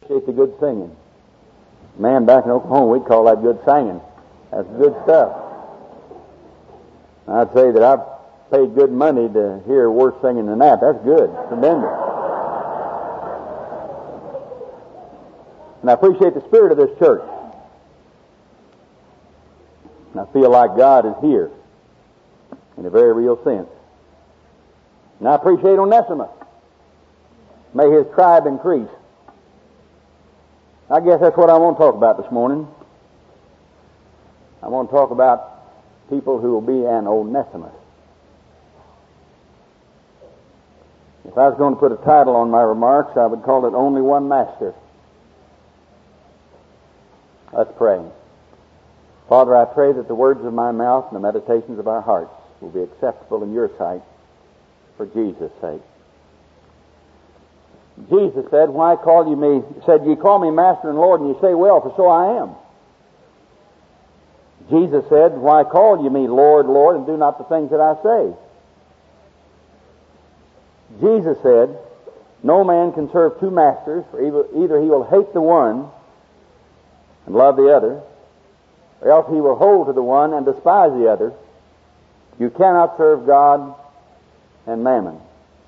appreciate the good singing. Man, back in Oklahoma, we'd call that good singing. That's good stuff. I'd say that I've paid good money to hear worse singing than that. That's good. Tremendous. And I appreciate the spirit of this church. And I feel like God is here in a very real sense. And I appreciate Onesimus. May his tribe increase. I guess that's what I want to talk about this morning. I want to talk about people who will be an Onesimus. If I was going to put a title on my remarks, I would call it Only One Master. Let's pray. Father, I pray that the words of my mouth and the meditations of our hearts will be acceptable in your sight for Jesus' sake. Jesus said, "Why call you me?" Said, "Ye call me Master and Lord, and ye say, well, for so I am." Jesus said, "Why call you me Lord, Lord, and do not the things that I say?" Jesus said, "No man can serve two masters, for either he will hate the one and love the other, or else he will hold to the one and despise the other. You cannot serve God and mammon."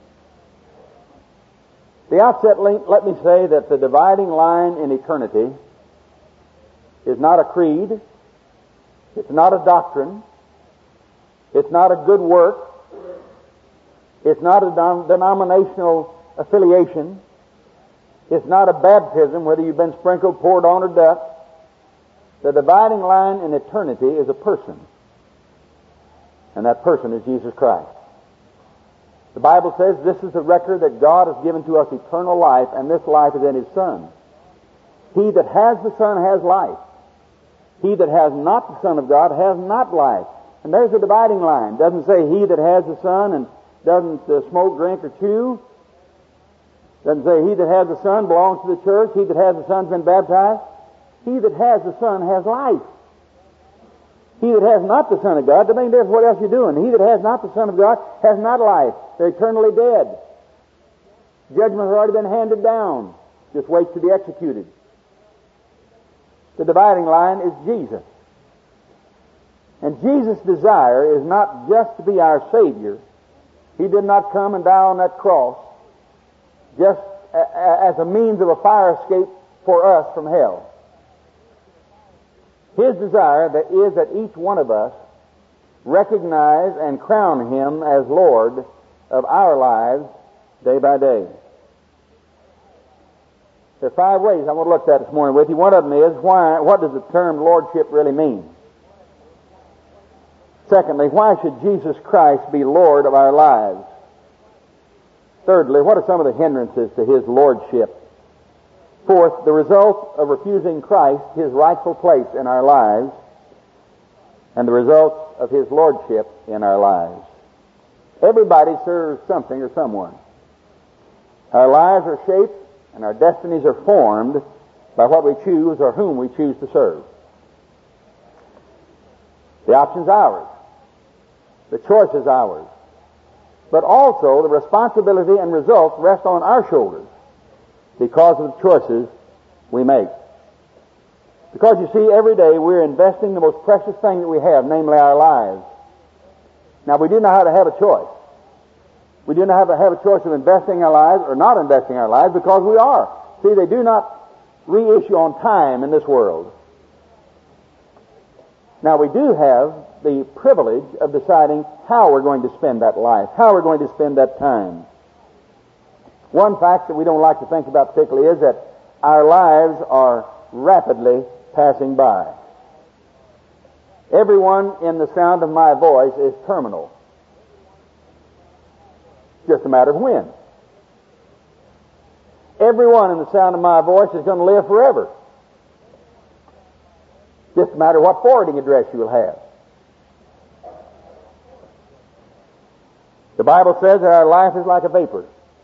At the outset, let me say that the dividing line in eternity is not a creed, it's not a doctrine, it's not a good work, it's not a denominational affiliation, it's not a baptism, whether you've been sprinkled, poured on, or dust. The dividing line in eternity is a person, and that person is Jesus Christ. The Bible says this is the record that God has given to us eternal life, and this life is in His Son. He that has the Son has life. He that has not the Son of God has not life. And there's a dividing line. It doesn't say he that has the Son and doesn't smoke, drink, or chew. It doesn't say he that has the Son belongs to the church. He that has the Son's been baptized. He that has the Son has life. He that has not the Son of God, doesn't make difference what else you're doing. He that has not the Son of God has not life. They're eternally dead. Judgment has already been handed down. Just waits to be executed. The dividing line is Jesus. And Jesus' desire is not just to be our Savior. He did not come and die on that cross just as a means of a fire escape for us from hell. His desire is that each one of us recognize and crown Him as Lord of our lives day by day. There are 5 ways I want to look at this morning with you. One of them is, what does the term Lordship really mean? Secondly, why should Jesus Christ be Lord of our lives? Thirdly, what are some of the hindrances to His Lordship? Fourth, the result of refusing Christ, His rightful place in our lives, and the results of His Lordship in our lives. Everybody serves something or someone. Our lives are shaped and our destinies are formed by what we choose or whom we choose to serve. The option's ours. The choice is ours. But also the responsibility and results rest on our shoulders because of the choices we make. Because you see, every day we're investing the most precious thing that we have, namely our lives. Now, we do know how to have a choice. We do not have to have a choice of investing our lives or not investing our lives because we are. See, they do not reissue on time in this world. Now, we do have the privilege of deciding how we're going to spend that life, how we're going to spend that time. One fact that we don't like to think about particularly is that our lives are rapidly passing by. Everyone in the sound of my voice is terminal. Just a matter of when. Everyone in the sound of my voice is going to live forever. Just a matter of what forwarding address you will have. The Bible says that our life is like a vapor.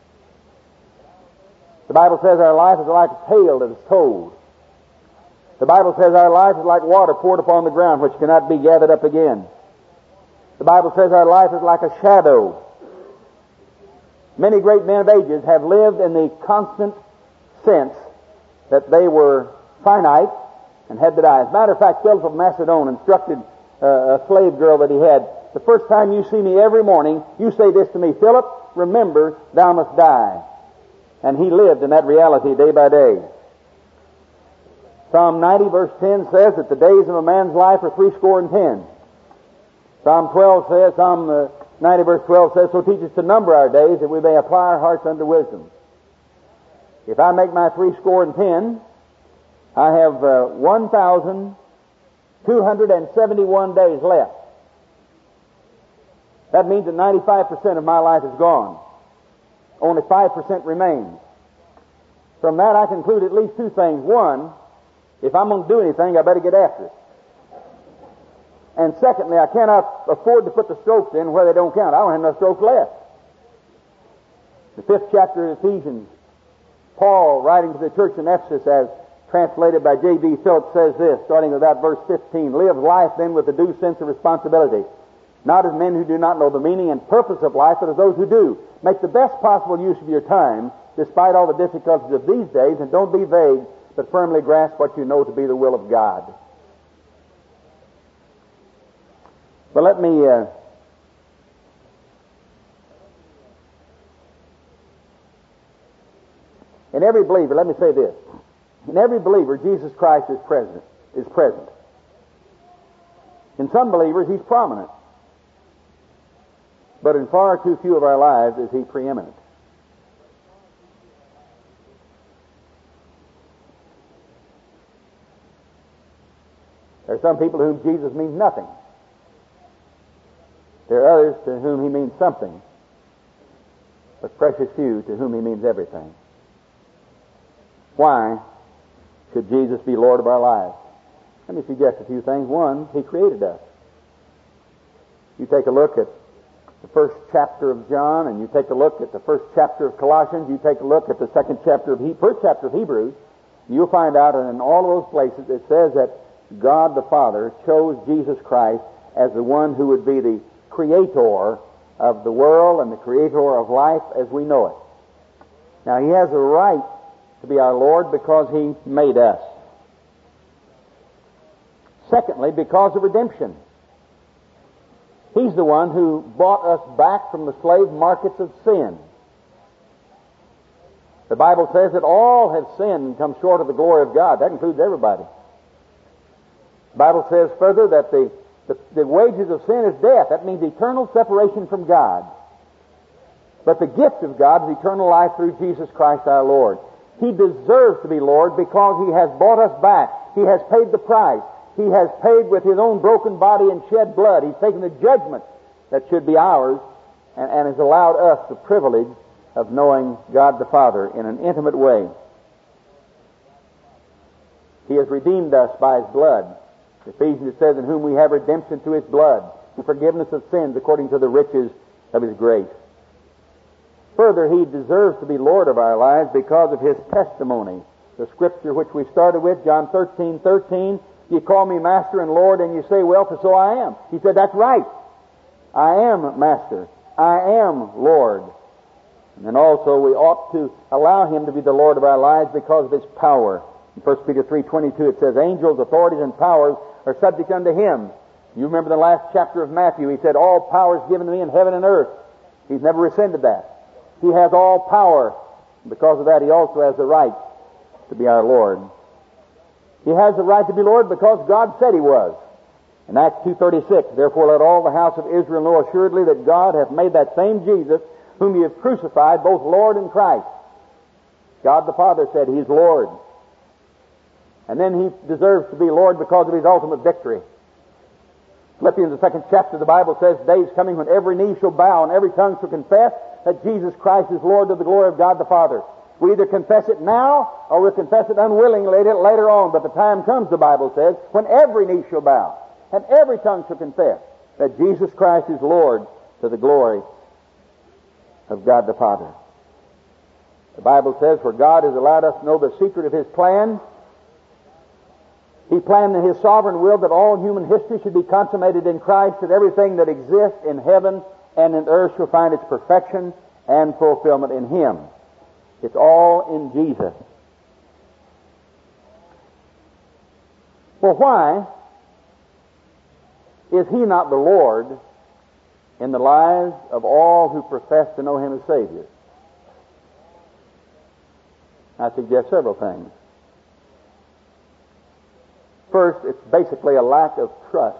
The Bible says our life is like a tale that is told. The Bible says our life is like water poured upon the ground which cannot be gathered up again. The Bible says our life is like a shadow. Many great men of ages have lived in the constant sense that they were finite and had to die. As a matter of fact, Philip of Macedon instructed a slave girl that he had, the first time you see me every morning, you say this to me, Philip, remember, thou must die. And he lived in that reality day by day. Psalm 90 verse 10 says that the days of a man's life are 70. Psalm 90 verse 12 says, so teach us to number our days that we may apply our hearts unto wisdom. If I make my 70, I have 1,271 days left. That means that 95% of my life is gone. Only 5% remains. From that I conclude at least two things. One, if I'm going to do anything, I better get after it. And secondly, I cannot afford to put the strokes in where they don't count. I don't have enough strokes left. The 5th chapter of Ephesians, Paul, writing to the church in Ephesus, as translated by J.B. Phillips, says this, starting with that verse 15, live life then with a due sense of responsibility, not as men who do not know the meaning and purpose of life, but as those who do. Make the best possible use of your time, despite all the difficulties of these days, and don't be vague, but firmly grasp what you know to be the will of God. But let me in every believer, let me say this. In every believer, Jesus Christ is present. In some believers, He's prominent. But in far too few of our lives is He preeminent. There are some people to whom Jesus means nothing. There are others to whom He means something, but precious few to whom He means everything. Why should Jesus be Lord of our lives? Let me suggest a few things. One, He created us. You take a look at the first chapter of John, and you take a look at the first chapter of Colossians, you take a look at the first chapter of Hebrews, you'll find out in all of those places it says that God the Father chose Jesus Christ as the one who would be the creator of the world and the creator of life as we know it. Now, He has a right to be our Lord because He made us. Secondly, because of redemption. He's the one who bought us back from the slave markets of sin. The Bible says that all have sinned and come short of the glory of God. That includes everybody. The Bible says further that the wages of sin is death. That means eternal separation from God. But the gift of God is eternal life through Jesus Christ our Lord. He deserves to be Lord because He has bought us back. He has paid the price. He has paid with His own broken body and shed blood. He's taken the judgment that should be ours and has allowed us the privilege of knowing God the Father in an intimate way. He has redeemed us by His blood. Ephesians, it says, in whom we have redemption through His blood, the forgiveness of sins according to the riches of His grace. Further, He deserves to be Lord of our lives because of His testimony. The scripture which we started with, John 13:13, you call me Master and Lord, and you say, well, for so I am. He said, that's right. I am Master. I am Lord. And then also we ought to allow Him to be the Lord of our lives because of His power. In 1 Peter 3:22 it says, angels, authorities, and powers are subject unto Him. You remember the last chapter of Matthew, He said, all power is given to me in heaven and earth. He's never rescinded that. He has all power. Because of that, He also has the right to be our Lord. He has the right to be Lord because God said He was. In Acts 2:36, therefore let all the house of Israel know assuredly that God hath made that same Jesus, whom ye have crucified, both Lord and Christ. God the Father said He's Lord. And then He deserves to be Lord because of His ultimate victory. Philippians, the 2nd chapter, the Bible says, days coming when every knee shall bow and every tongue shall confess that Jesus Christ is Lord to the glory of God the Father. We either confess it now or we'll confess it unwillingly later on. But the time comes, the Bible says, when every knee shall bow and every tongue shall confess that Jesus Christ is Lord to the glory of God the Father. The Bible says, for God has allowed us to know the secret of His plan. He planned in His sovereign will that all human history should be consummated in Christ, that everything that exists in heaven and in earth shall find its perfection and fulfillment in Him. It's all in Jesus. For why is He not the Lord in the lives of all who profess to know Him as Savior? I suggest several things. First, it's basically a lack of trust.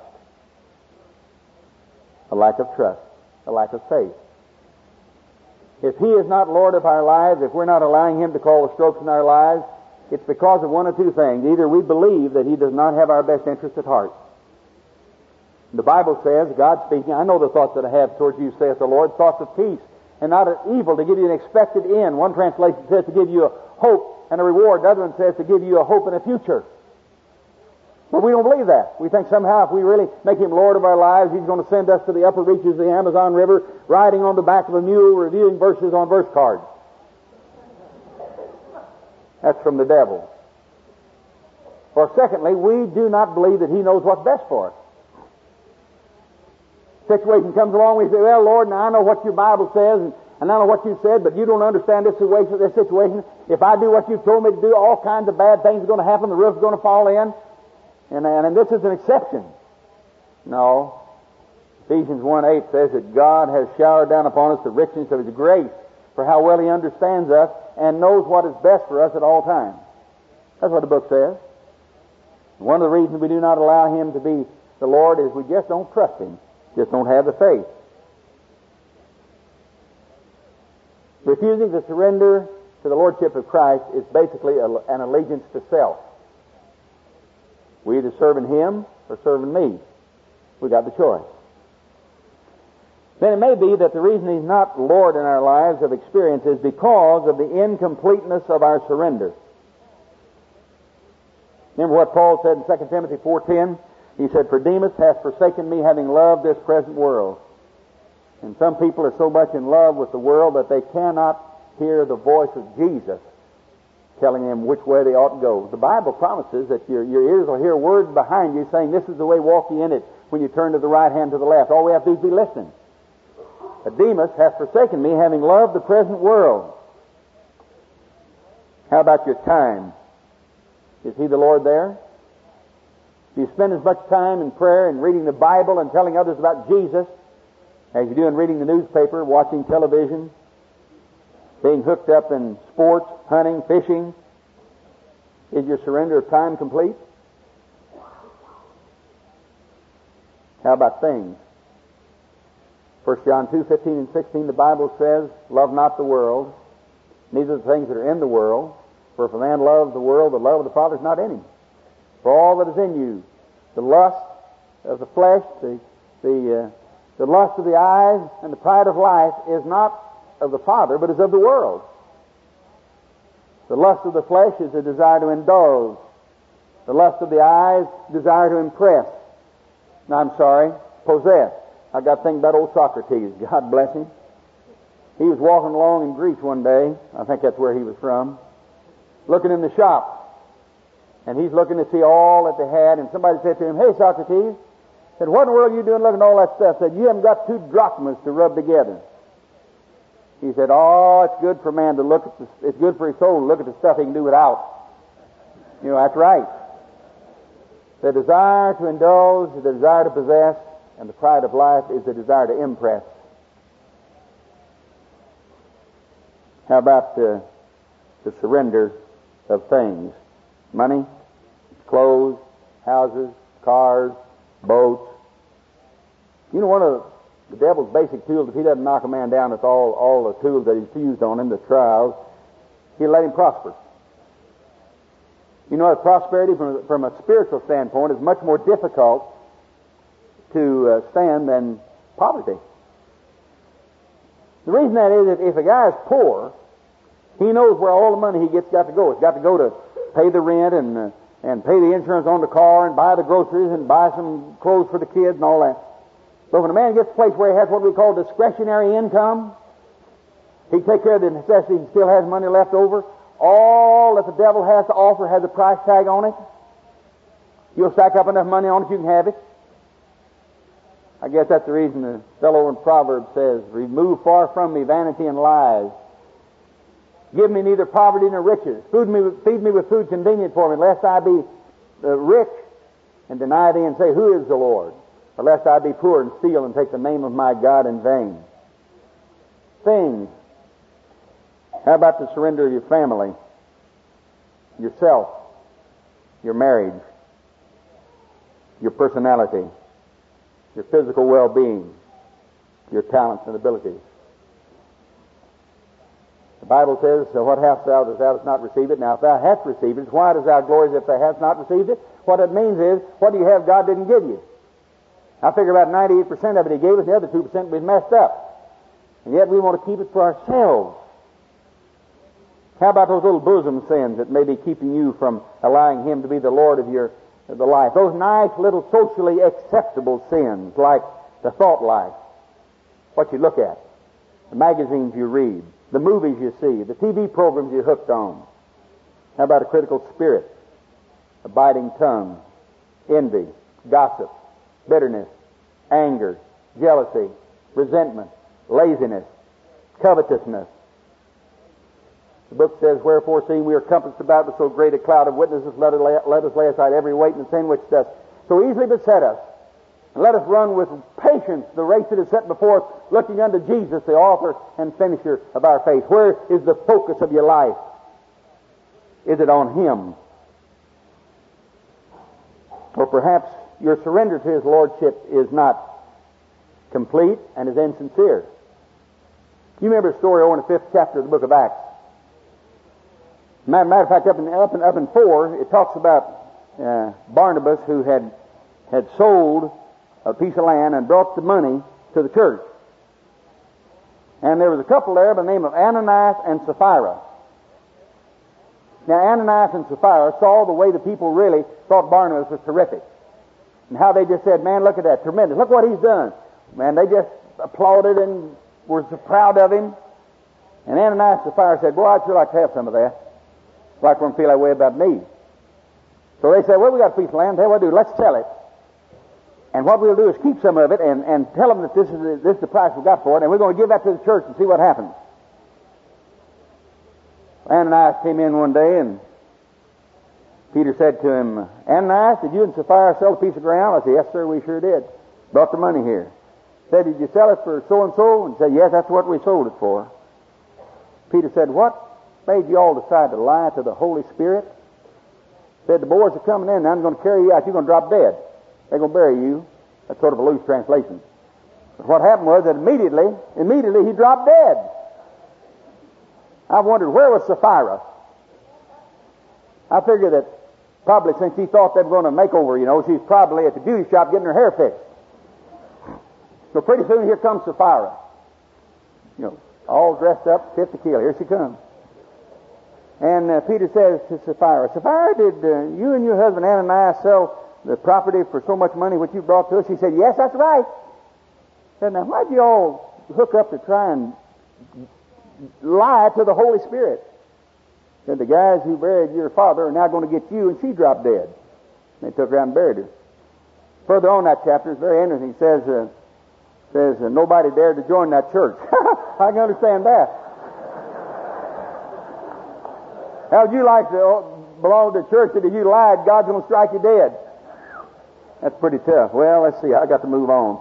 A lack of trust. A lack of faith. If He is not Lord of our lives, if we're not allowing Him to call the strokes in our lives, it's because of one of two things. Either we believe that He does not have our best interest at heart. The Bible says, God speaking, I know the thoughts that I have towards you, saith the Lord, thoughts of peace and not of evil, to give you an expected end. One translation says to give you a hope and a reward. The other one says to give you a hope and a future. But we don't believe that. We think somehow if we really make Him Lord of our lives, He's going to send us to the upper reaches of the Amazon River, riding on the back of a mule, reviewing verses on verse cards. That's from the devil. Or secondly, we do not believe that He knows what's best for us. Situation comes along, we say, well, Lord, now I know what your Bible says, and I know what you said, but you don't understand this situation. If I do what you've told me to do, all kinds of bad things are going to happen, the roof's going to fall in, and this is an exception. No. Ephesians 1:8 says that God has showered down upon us the richness of His grace, for how well He understands us and knows what is best for us at all times. That's what the book says. One of the reasons we do not allow Him to be the Lord is we just don't trust Him. Just don't have the faith. Refusing to surrender to the Lordship of Christ is basically an allegiance to self. We either serving Him or serving me. We got the choice. Then it may be that the reason He's not Lord in our lives of experience is because of the incompleteness of our surrender. Remember what Paul said in 2 Timothy 4:10? He said, "For Demas hath forsaken me, having loved this present world." And some people are so much in love with the world that they cannot hear the voice of Jesus telling them which way they ought to go. The Bible promises that your ears will hear words behind you saying, "This is the way, walk ye in it," when you turn to the right hand, to the left. All we have to do is be listening. But Demas hath forsaken me, having loved the present world. How about your time? Is He the Lord there? Do you spend as much time in prayer and reading the Bible and telling others about Jesus as you do in reading the newspaper, watching television, being hooked up in sports, hunting, fishing? Is your surrender of time complete? How about things? 1 John 2:15 and 16, the Bible says, "Love not the world, neither the things that are in the world. For if a man loves the world, the love of the Father is not in him. For all that is in you, the lust of the flesh, the lust of the eyes, and the pride of life, is not of the Father, but is of the world." The lust of the flesh is a desire to indulge. The lust of the eyes, desire to impress. Possess. I got to think about old Socrates. God bless him. He was walking along in Greece one day. I think that's where he was from. Looking in the shop. And he's looking to see all that they had. And somebody said to him, "Hey, Socrates," said, "what in the world are you doing looking at all that stuff?" Said, "You haven't got 2 drachmas to rub together." He said, "Oh, it's good for man to look at it's good for his soul to look at the stuff he can do without." You know, that's right. The desire to indulge, the desire to possess, and the pride of life is the desire to impress. How about the surrender of things? Money, clothes, houses, cars, boats. You know, one of the devil's basic tools, if he doesn't knock a man down with all the tools that he's used on him, the trials, he'll let him prosper. You know, prosperity from a spiritual standpoint is much more difficult to stand than poverty. The reason that is that if a guy is poor, he knows where all the money he gets got to go. It's got to go to pay the rent and pay the insurance on the car and buy the groceries and buy some clothes for the kids and all that. But when a man gets to a place where he has what we call discretionary income, he can take care of the necessities and still has money left over. All that the devil has to offer has a price tag on it. You'll stack up enough money on it, you can have it. I guess that's the reason the fellow in Proverbs says, "Remove far from me vanity and lies. Give me neither poverty nor riches. Feed me with food convenient for me, lest I be rich and deny thee and say, Who is the Lord? Or lest I be poor and steal and take the name of my God in vain. Things. How about the surrender of your family, yourself, your marriage, your personality, your physical well-being, your talents and abilities? The Bible says, So what hast thou that thou dost not receive it? Now if thou hast received it, why dost thou glory as if thou hast not received it? What it means is, what do you have God didn't give you? I figure about 98% of it He gave us, the other 2% we've messed up. And yet we want to keep it for ourselves. How about those little bosom sins that may be keeping you from allowing Him to be the Lord of the life? Those nice little socially acceptable sins, like the thought life, what you look at, the magazines you read, the movies you see, the TV programs you're hooked on. How about a critical spirit, a biting tongue, envy, gossip, bitterness, anger, jealousy, resentment, laziness, covetousness? The book says, Wherefore, seeing we are compassed about with so great a cloud of witnesses, let us lay aside every weight and sin which does so easily beset us, and let us run with patience the race that is set before us, looking unto Jesus, the author and finisher of our faith. Where is the focus of your life? Is it on Him? Or perhaps your surrender to His Lordship is not complete and is insincere. You remember a story over in the 5th chapter of the book of Acts. Matter of fact, up in 4, it talks about Barnabas, who had sold a piece of land and brought the money to the church. And there was a couple there by the name of Ananias and Sapphira. Now, Ananias and Sapphira saw the way the people really thought Barnabas was terrific. And how they just said, Man, look at that, tremendous. Look what he's done. Man, they just applauded and were so proud of him. And Ananias and Sapphira said, Boy, I'd sure like to have some of that. Like we're going to feel that way about me. So they said, Well, we got a piece of land. Tell you what we'll do. Let's sell it. And what we'll do is keep some of it and tell them that this is the price we got for it, and we're going to give that to the church and see what happens. Ananias came in one day, and Peter said to him, Ananias, did you and Sapphira sell a piece of ground? I said, Yes, sir, we sure did. Brought the money here. Said, Did you sell it for so-and-so? And said, Yes, that's what we sold it for. Peter said, What made you all decide to lie to the Holy Spirit? Said, The boys are coming in, and I'm going to carry you out. You're going to drop dead. They're going to bury you. That's sort of a loose translation. But what happened was that immediately he dropped dead. I wondered, where was Sapphira? I figured that probably since he thought they were going to make over, she's probably at the beauty shop getting her hair fixed. So pretty soon here comes Sapphira. All dressed up, fit to kill. Here she comes. And Peter says to Sapphira, Sapphira, did you and your husband Ananias sell the property for so much money which you brought to us? She said, Yes, that's right. I said, Now, why'd you all hook up to try and lie to the Holy Spirit? Said, The guys who buried your father are now going to get you, and she dropped dead. They took her out and buried her. Further on that chapter, it's very interesting. It says nobody dared to join that church. I can understand that. How would you like to belong to a church that if you lied, God's going to strike you dead? That's pretty tough. Well, let's see. I got to move on.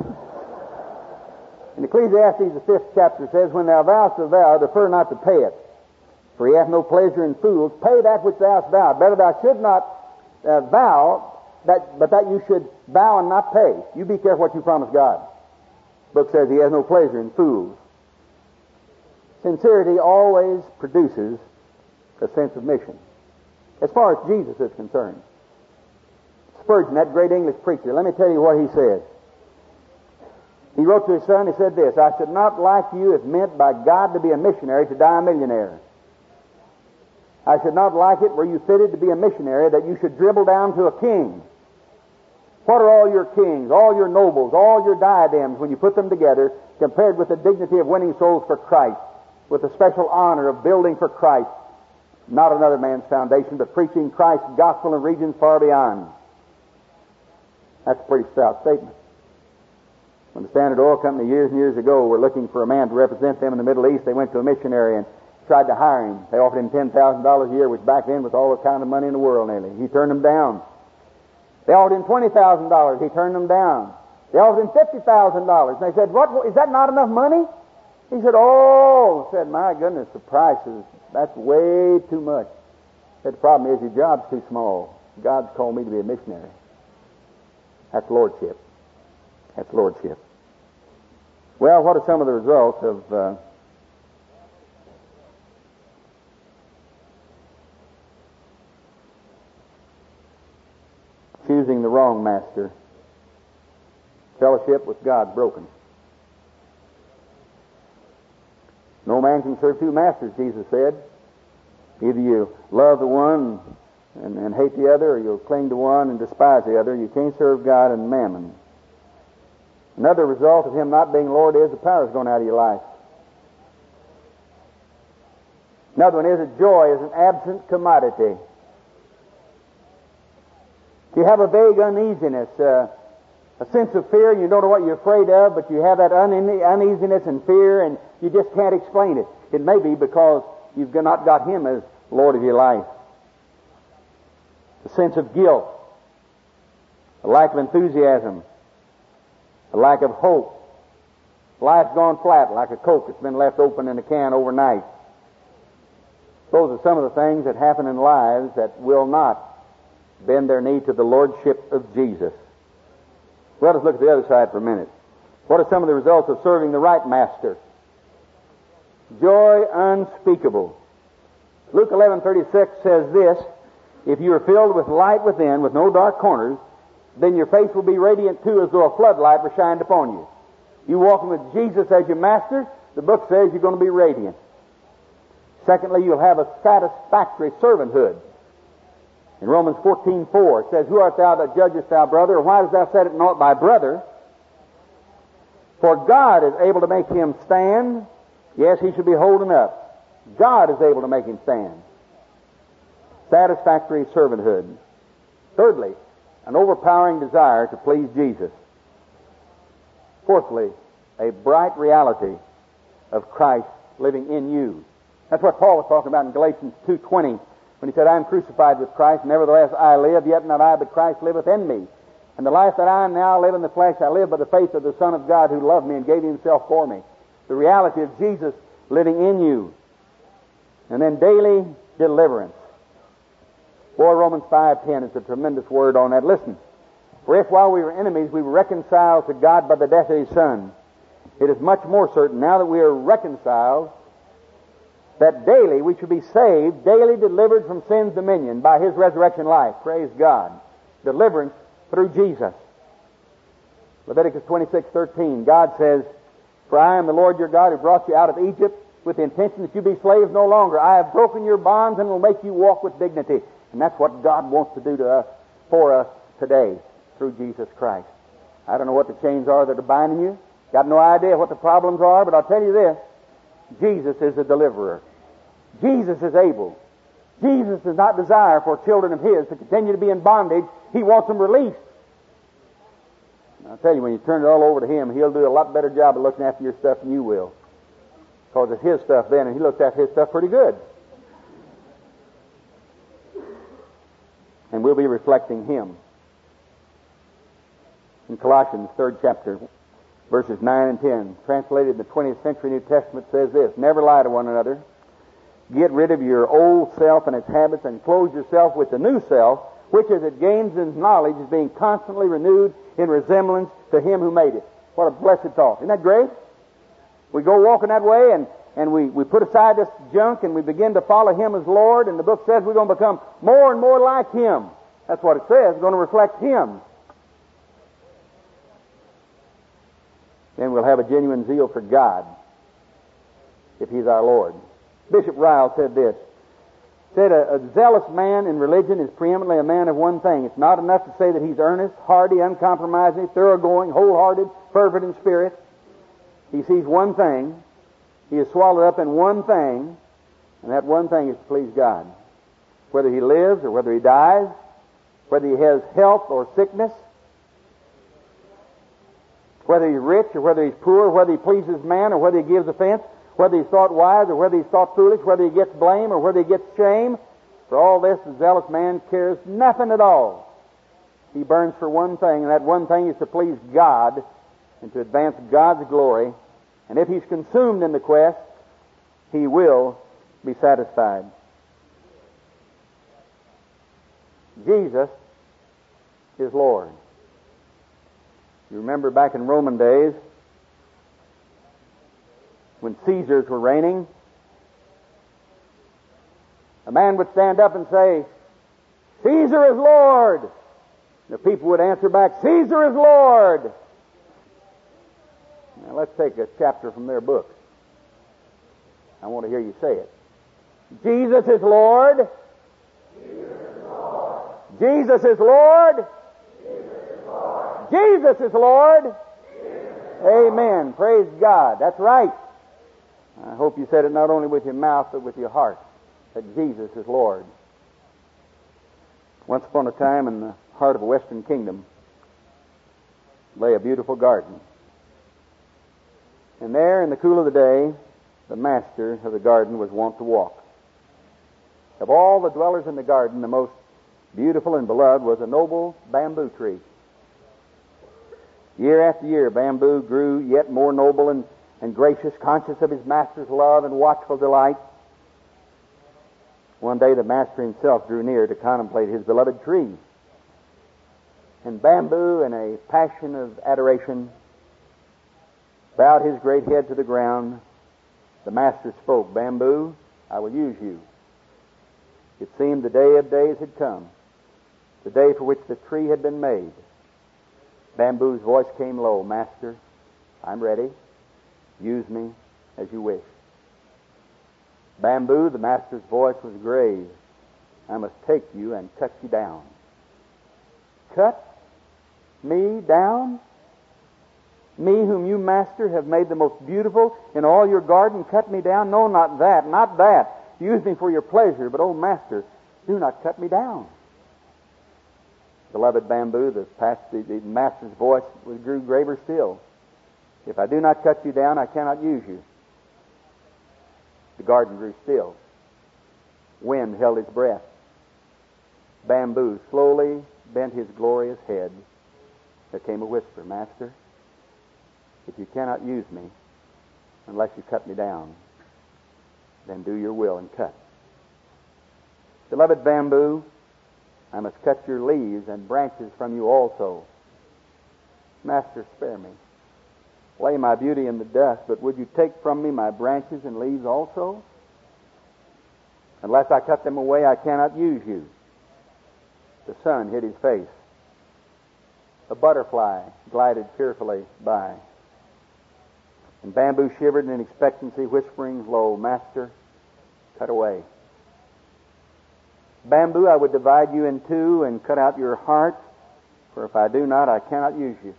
In Ecclesiastes, the 5th chapter says, When thou vowest a vow, defer not to pay it. For he hath no pleasure in fools. Pay that which thou hast vowed. Better thou should not vow, but that you should vow and not pay. You be careful what you promise God. The book says he has no pleasure in fools. Sincerity always produces a sense of mission. As far as Jesus is concerned. Spurgeon, that great English preacher, let me tell you what he said. He wrote to his son, he said this, I should not like you, if meant by God to be a missionary, to die a millionaire. I should not like it, were you fitted to be a missionary, that you should dribble down to a king. What are all your kings, all your nobles, all your diadems, when you put them together, compared with the dignity of winning souls for Christ, with the special honor of building for Christ, not another man's foundation, but preaching Christ's gospel in regions far beyond? That's a pretty stout statement. When the Standard Oil Company years and years ago were looking for a man to represent them in the Middle East, they went to a missionary and tried to hire him. They offered him $10,000 a year, which back then was all the kind of money in the world nearly. He turned them down. They offered him $20,000. He turned them down. They offered him $50,000. They said, "What? Is that not enough money?" He said, "Oh," said, "my goodness, the price that's way too much." Said, "The problem is your job's too small. God's called me to be a missionary." That's lordship. That's lordship. Well, what are some of the results of choosing the wrong master? Fellowship with God broken. No man can serve two masters, Jesus said. Either you love the one and hate the other, or you'll cling to one and despise the other. You can't serve God and mammon. Another result of him not being Lord is the power's going out of your life. Another one is that joy is an absent commodity. You have a vague uneasiness, a sense of fear, and you don't know what you're afraid of, but you have that uneasiness and fear, and you just can't explain it. It may be because you've not got Him as Lord of your life. A sense of guilt, a lack of enthusiasm, a lack of hope. Life's gone flat like a Coke that's been left open in a can overnight. Those are some of the things that happen in lives that will not bend their knee to the lordship of Jesus. Let us look at the other side for a minute. What are some of the results of serving the right master? Joy unspeakable. Luke 11:36 says this, "If you are filled with light within, with no dark corners, then your face will be radiant too, as though a floodlight were shined upon you." You walking with Jesus as your master, the book says you're going to be radiant. Secondly, you'll have a satisfactory servanthood. In Romans 14:4 it says, "Who art thou that judgest thy brother, or why dost thou set it not thy brother? For God is able to make him stand. Yes, he should be holding up. God is able to make him stand." Satisfactory servanthood. Thirdly, an overpowering desire to please Jesus. Fourthly, a bright reality of Christ living in you. That's what Paul was talking about in Galatians 2:20 when he said, "I am crucified with Christ, nevertheless I live, yet not I, but Christ liveth in me. And the life that I now live in the flesh, I live by the faith of the Son of God who loved me and gave himself for me." The reality of Jesus living in you. And then daily deliverance. Boy, Romans 5:10 is a tremendous word on that. Listen. "For if while we were enemies we were reconciled to God by the death of His Son, it is much more certain now that we are reconciled that daily we should be saved, daily delivered from sin's dominion by His resurrection life." Praise God. Deliverance through Jesus. Leviticus 26:13, God says, "For I am the Lord your God who brought you out of Egypt with the intention that you be slaves no longer. I have broken your bonds and will make you walk with dignity." And that's what God wants to do to us, for us today, through Jesus Christ. I don't know what the chains are that are binding you. Got no idea what the problems are, but I'll tell you this. Jesus is a deliverer. Jesus is able. Jesus does not desire for children of His to continue to be in bondage. He wants them released. And I'll tell you, when you turn it all over to Him, He'll do a lot better job of looking after your stuff than you will. Because it's His stuff then, and He looks after His stuff pretty good. And we'll be reflecting Him. In Colossians 3rd chapter, verses 9 and 10, translated in the 20th century New Testament, says this, "Never lie to one another. Get rid of your old self and its habits, and clothe yourself with the new self, which as it gains in knowledge is being constantly renewed in resemblance to Him who made it." What a blessed thought. Isn't that great? We go walking that way, and we put aside this junk, and we begin to follow Him as Lord, and the book says we're going to become more and more like Him. That's what it says. We're going to reflect Him. Then we'll have a genuine zeal for God, if He's our Lord. Bishop Ryle said this. Said, a zealous man in religion is preeminently a man of one thing. It's not enough to say that he's earnest, hearty, uncompromising, thoroughgoing, wholehearted, fervent in spirit. He sees one thing. He is swallowed up in one thing, and that one thing is to please God. Whether he lives or whether he dies, whether he has health or sickness, whether he's rich or whether he's poor, whether he pleases man or whether he gives offense, whether he's thought wise or whether he's thought foolish, whether he gets blame or whether he gets shame, for all this the zealous man cares nothing at all. He burns for one thing, and that one thing is to please God and to advance God's glory. And if he's consumed in the quest, he will be satisfied. Jesus is Lord. You remember back in Roman days, when Caesars were reigning, a man would stand up and say, "Caesar is Lord." The people would answer back, "Caesar is Lord." Now let's take a chapter from their book. I want to hear you say it. Jesus is Lord. Jesus is Lord. Jesus is Lord. Amen. Praise God. That's right. I hope you said it not only with your mouth, but with your heart, that Jesus is Lord. Once upon a time, in the heart of a Western kingdom, lay a beautiful garden. And there, in the cool of the day, the master of the garden was wont to walk. Of all the dwellers in the garden, the most beautiful and beloved was a noble bamboo tree. Year after year, bamboo grew yet more noble and gracious, conscious of his master's love and watchful delight. One day the master himself drew near to contemplate his beloved tree. And bamboo, in a passion of adoration, bowed his great head to the ground. The master spoke, "Bamboo, I will use you." It seemed the day of days had come, the day for which the tree had been made. Bamboo's voice came low, "Master, I'm ready. Use me as you wish." Bamboo, the master's voice was grave. "I must take you and cut you down." "Cut me down? Me whom you, master, have made the most beautiful in all your garden, cut me down? No, not that, not that. Use me for your pleasure, but, oh, master, do not cut me down." Beloved bamboo, the master's voice grew graver still. "If I do not cut you down, I cannot use you." The garden grew still. Wind held its breath. Bamboo slowly bent his glorious head. There came a whisper, "Master, if you cannot use me unless you cut me down, then do your will and cut." Beloved bamboo, I must cut your leaves and branches from you also. "Master, spare me. Lay my beauty in the dust, but would you take from me my branches and leaves also? Unless I cut them away, I cannot use you." The sun hid his face. A butterfly glided fearfully by. And bamboo shivered in expectancy, whispering low, "Master, cut away." "Bamboo, I would divide you in two and cut out your heart, for if I do not, I cannot use you."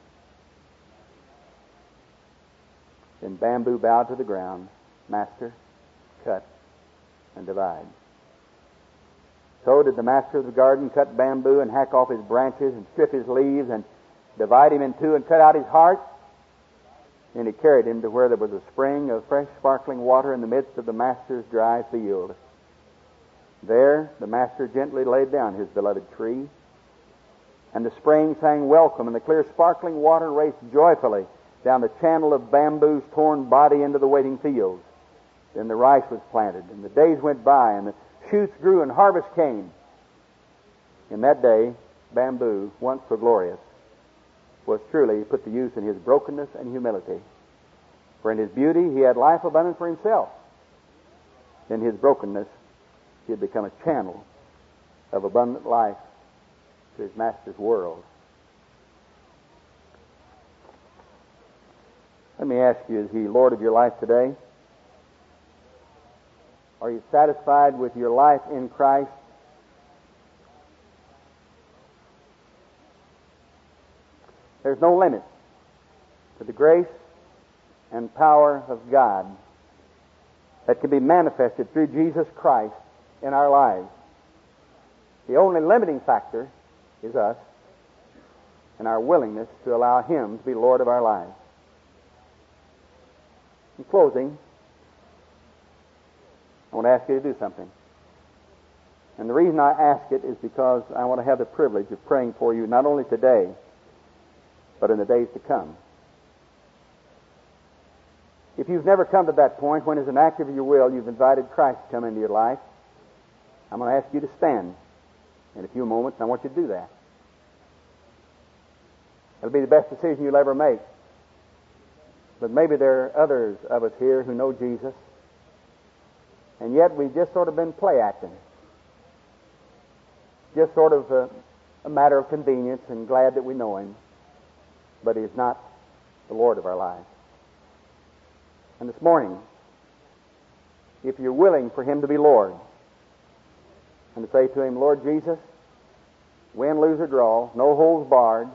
Then bamboo bowed to the ground, "Master, cut and divide." So did the master of the garden cut bamboo and hack off his branches and strip his leaves and divide him in two and cut out his heart. And he carried him to where there was a spring of fresh sparkling water in the midst of the master's dry field. There the master gently laid down his beloved tree, and the spring sang welcome, and the clear sparkling water raced joyfully down the channel of bamboo's torn body into the waiting fields. Then the rice was planted, and the days went by, and the shoots grew, and harvest came. In that day, bamboo, once so glorious, was truly put to use in his brokenness and humility. For in his beauty he had life abundant for himself. In his brokenness he had become a channel of abundant life to his master's world. Let me ask you, is he Lord of your life today? Are you satisfied with your life in Christ? There's no limit to the grace and power of God that can be manifested through Jesus Christ in our lives. The only limiting factor is us and our willingness to allow Him to be Lord of our lives. In closing, I want to ask you to do something. And the reason I ask it is because I want to have the privilege of praying for you not only today, but in the days to come. If you've never come to that point when, as an act of your will, you've invited Christ to come into your life, I'm going to ask you to stand in a few moments, and I want you to do that. It'll be the best decision you'll ever make. But maybe there are others of us here who know Jesus, and yet we've just sort of been play acting. Just sort of a matter of convenience and glad that we know Him, but He's not the Lord of our lives. And this morning, if you're willing for Him to be Lord, and to say to Him, Lord Jesus, win, lose, or draw, no holds barred,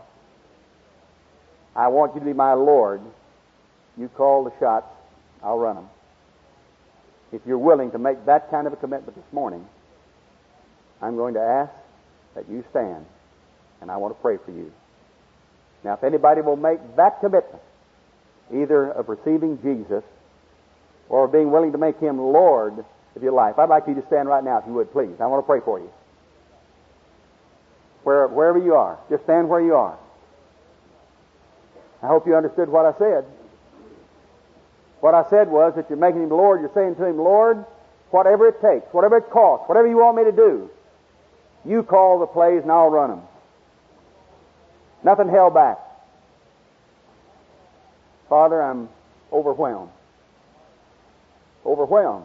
I want you to be my Lord. You call the shots, I'll run them. If you're willing to make that kind of a commitment this morning, I'm going to ask that you stand, and I want to pray for you. Now, if anybody will make that commitment, either of receiving Jesus or of being willing to make Him Lord of your life, I'd like you to stand right now, if you would, please. I want to pray for you. Wherever you are, just stand where you are. I hope you understood what I said. What I said was that you're making Him Lord. You're saying to Him, Lord, whatever it takes, whatever it costs, whatever you want me to do, you call the plays and I'll run them. Nothing held back. Father, I'm overwhelmed. Overwhelmed.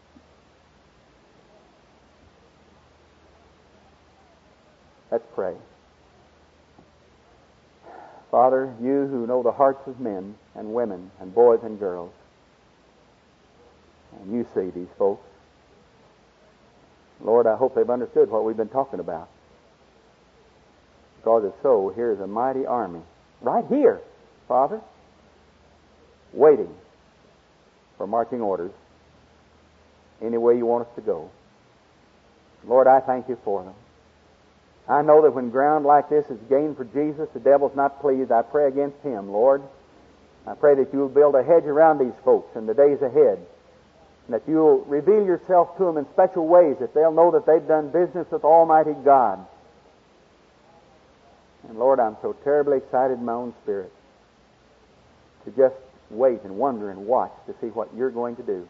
Let's pray. Father, you who know the hearts of men and women and boys and girls, and you see these folks. Lord, I hope they've understood what we've been talking about. Because if so, here's a mighty army right here, Father, waiting for marching orders any way you want us to go. Lord, I thank you for them. I know that when ground like this is gained for Jesus, the devil's not pleased. I pray against him, Lord. I pray that you'll build a hedge around these folks in the days ahead, and that you'll reveal yourself to them in special ways, that they'll know that they've done business with Almighty God. And Lord, I'm so terribly excited in my own spirit to just wait and wonder and watch to see what you're going to do.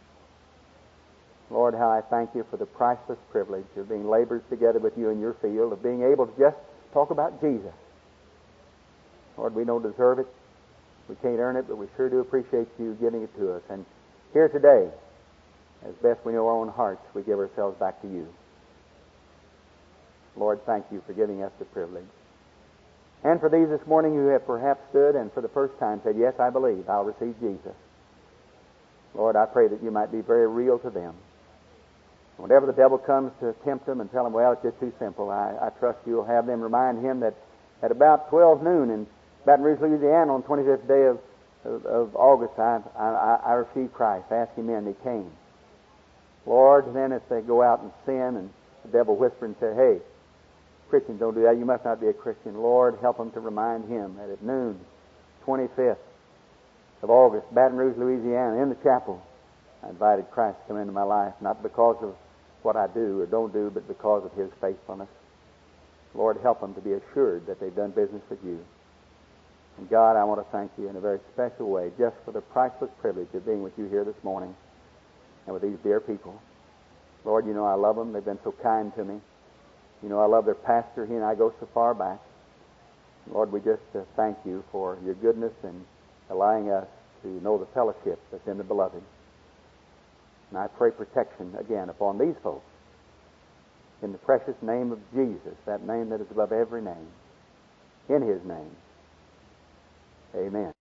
Lord, how I thank you for the priceless privilege of being laborers together with you in your field, of being able to just talk about Jesus. Lord, we don't deserve it. We can't earn it, but we sure do appreciate you giving it to us. And here today, as best we know our own hearts, we give ourselves back to you. Lord, thank you for giving us the privilege. And for these this morning who have perhaps stood and for the first time said, yes, I believe, I'll receive Jesus. Lord, I pray that you might be very real to them. Whenever the devil comes to tempt them and tell them, well, it's just too simple, I trust you'll have them remind him that at about 12 noon in Baton Rouge, Louisiana, on the 25th day of August, I received Christ, asked him in, and he came. Lord, then if they go out and sin and the devil whisper and say, hey, Christians don't do that, you must not be a Christian. Lord, help them to remind him that at noon, 25th of August, Baton Rouge, Louisiana, in the chapel, I invited Christ to come into my life, not because of what I do or don't do, but because of his faithfulness. Lord, help them to be assured that they've done business with you. And God, I want to thank you in a very special way just for the priceless privilege of being with you here this morning and with these dear people. Lord, you know I love them. They've been so kind to me. You know I love their pastor. He and I go so far back. Lord, we just thank you for your goodness and allowing us to know the fellowship that's in the beloved. And I pray protection again upon these folks in the precious name of Jesus, that name that is above every name. In his name, amen.